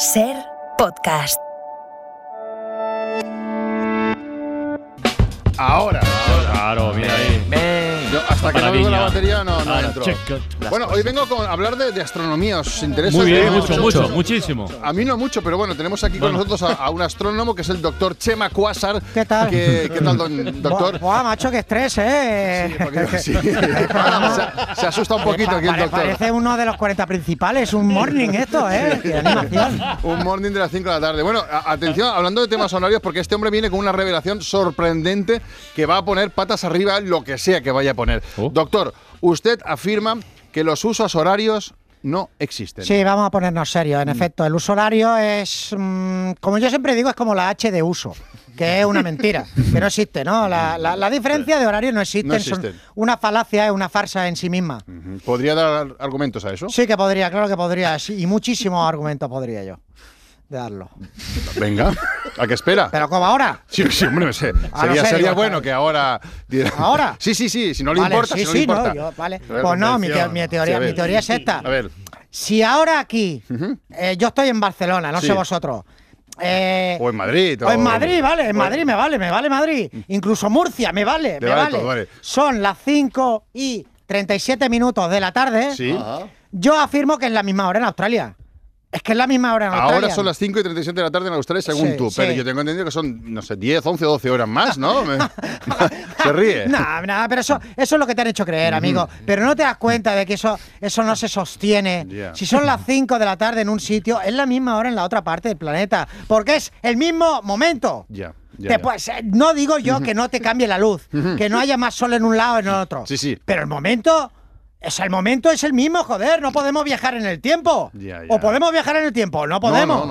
SER Podcast. Ahora. Claro, mira ahí. Yo, hasta que no oigo la batería no entro. Check. Bueno, hoy vengo a hablar de astronomía. ¿Os interesa? Muy bien, Mucho. muchísimo. A mí no mucho, pero bueno, tenemos aquí con nosotros a un astrónomo que es el doctor Chema Quasar. ¿Qué tal? ¿Qué tal, doctor? Buah, macho, qué estrés, ¿eh? Sí. Se asusta un poquito aquí el doctor. Parece uno de los 40 principales, un morning esto, ¿eh? Qué animación. Un morning de las 5 de la tarde. Bueno, atención, hablando de temas horarios, porque este hombre viene con una revelación sorprendente que va a poner patas arriba lo que sea que vaya a poner. Doctor, usted afirma que los usos horarios no existen. Sí, vamos a ponernos serios. En efecto, el uso horario es, como yo siempre digo, es como la H de uso, que es una mentira, que no existe, ¿no? La diferencia de horario no existe. Son una falacia, es una farsa en sí misma. ¿Podría dar argumentos a eso? Sí que podría, claro que podría, sí, y muchísimos argumentos podría yo darlo. Venga, ¿a qué espera? ¿Pero como ahora? Sí, hombre, no sé. Sería bueno que ahora... ¿Ahora? Sí, si no le vale, importa, sí, si no le importa. No, yo, vale. Pues no, mi teoría es esta. A ver. Si ahora aquí, yo estoy en Barcelona, no sé vosotros. O en Madrid. O en Madrid, vale, en Madrid me vale Madrid. Incluso Murcia, me vale. Todo, vale. Son las 5:37 de la tarde. Sí. Yo afirmo que es la misma hora en Australia. Es que es la misma hora en Australia. Ahora son las 5:37 de la tarde en Australia, según tú. Pero yo tengo entendido que son, no sé, 10, 11 o 12 horas más, ¿no? Se ríe. Nada, pero eso es lo que te han hecho creer, amigo. Pero no te das cuenta de que eso no se sostiene. Yeah. Si son las 5 de la tarde en un sitio, es la misma hora en la otra parte del planeta. Porque es el mismo momento. Ya. Pues, no digo yo que no te cambie la luz, que no haya más sol en un lado o en el otro. Sí. Pero el momento es el mismo, joder. No podemos viajar en el tiempo. ¿O podemos viajar en el tiempo? No podemos.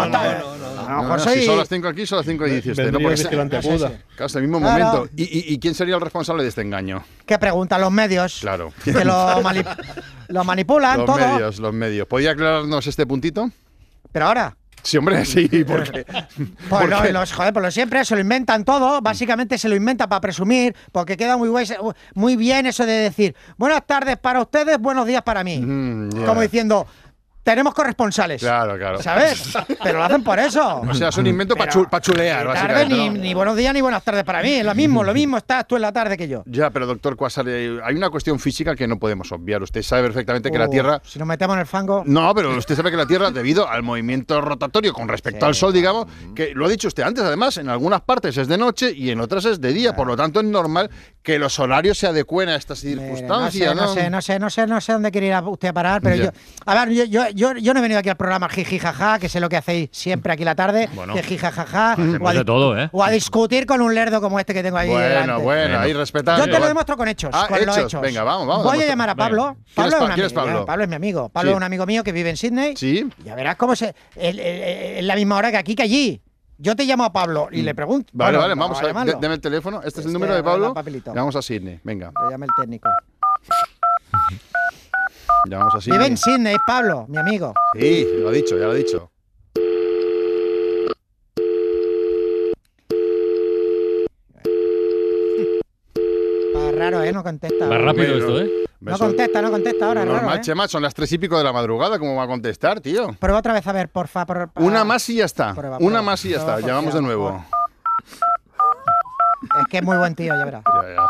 No, si son las 5 aquí, son las 5 y 17. No puede ser. Claro, es el mismo momento. ¿Y quién sería el responsable de este engaño? ¿Qué preguntan los medios? Claro. Que lo manipulan todo. Los medios. ¿Podría aclararnos este puntito? Pero ahora. Sí, hombre, sí. ¿Por qué? Pues lo siempre se lo inventan todo. Básicamente se lo inventan para presumir, porque queda muy bien eso de decir buenas tardes para ustedes, buenos días para mí. Como diciendo, tenemos corresponsales. Claro. ¿Sabes? Pero lo hacen por eso. O sea, es un invento para chulear, básicamente. Ni buenos días ni buenas tardes para mí. Es lo mismo estás tú en la tarde que yo. Ya, pero doctor Quasar, hay una cuestión física que no podemos obviar. Usted sabe perfectamente que la Tierra... Si nos metemos en el fango... No, pero usted sabe que la Tierra, debido al movimiento rotatorio con respecto al Sol, digamos, que lo ha dicho usted antes, además, en algunas partes es de noche y en otras es de día. Por lo tanto, es normal que los horarios se adecúen a estas circunstancias, ¿no? No sé dónde quiere ir usted a parar, pero yo no he venido aquí al programa jiji jaja, que sé lo que hacéis siempre aquí la tarde, que jiji jaja, o a discutir con un lerdo como este que tengo ahí delante. Bueno, ahí respetando. Yo te lo demuestro con hechos, los hechos. Venga, vamos. Voy a llamar a Pablo. ¿Quién es Pablo? Pablo es mi amigo. Pablo es un amigo mío que vive en Sydney. Sí. Ya verás cómo es la misma hora que aquí que allí. Yo te llamo a Pablo y le pregunto. Vale, vamos a ver. Deme el teléfono. Este es el número de Pablo. Vamos a Sydney. Venga. Le llama el técnico. Llamamos a Sydney. Vive en Sydney, Pablo, mi amigo. Sí, ya lo ha dicho. Va raro, no contesta. Va rápido esto, No contesta ahora, normal, raro, Chema, son las 3:00 de la madrugada, ¿cómo va a contestar, tío? Prueba otra vez, a ver, porfa. Una más y ya está. Prueba. Llamamos de nuevo. Es que es muy buen tío, ya verás. Ya.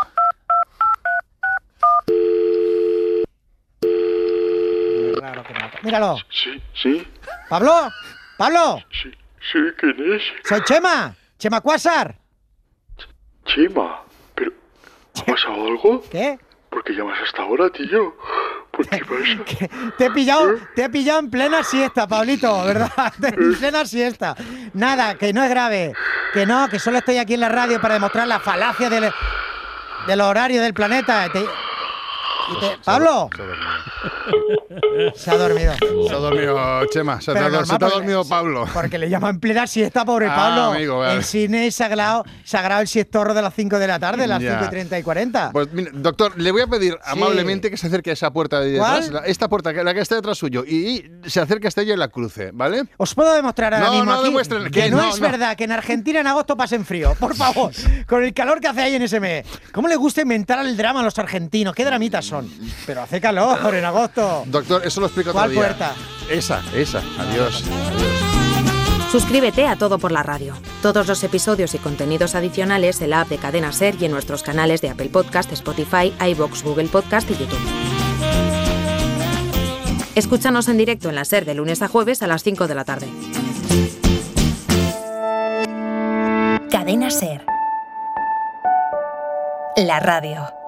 Raro que no. Míralo. Sí. ¿Pablo? Sí, ¿quién es? Soy Chema Quasar. Chema, pero ¿ha pasado algo? ¿Qué? ¿Por qué llamas hasta ahora, tío? ¿Por qué pasa? Te he pillado en plena siesta, Pablito, ¿verdad? En plena siesta. Nada, que no es grave. Que solo estoy aquí en la radio para demostrar la falacia del horario del planeta. ¿Pablo? Se ha dormido. Chema. Se te ha dormido Pablo. Porque le llaman en plena siesta, pobre Pablo. Amigo, vale. En cine es sagrado el siestorro de las 5 de la tarde, las 5:30 y 40. Pues, mira, doctor, le voy a pedir amablemente que se acerque a esa puerta de detrás. ¿Cuál? Esta puerta, la que está detrás suyo. Y se acerque hasta ella y la cruce, ¿vale? Os puedo demostrar ahora mismo aquí que no es verdad que en Argentina en agosto pasen frío. Por favor, con el calor que hace ahí en ese mes. ¿Cómo les gusta inventar el drama a los argentinos? ¿Qué dramitas son? Pero hace calor en agosto. Doctor, eso lo explico otro ¿Cuál día. puerta? Esa. Adiós. Suscríbete a Todo por la Radio. Todos los episodios y contenidos adicionales en la app de Cadena SER y en nuestros canales de Apple Podcast, Spotify, iVoox, Google Podcast y YouTube. Escúchanos en directo en la SER de lunes a jueves a las 5 de la tarde. Cadena SER. La radio.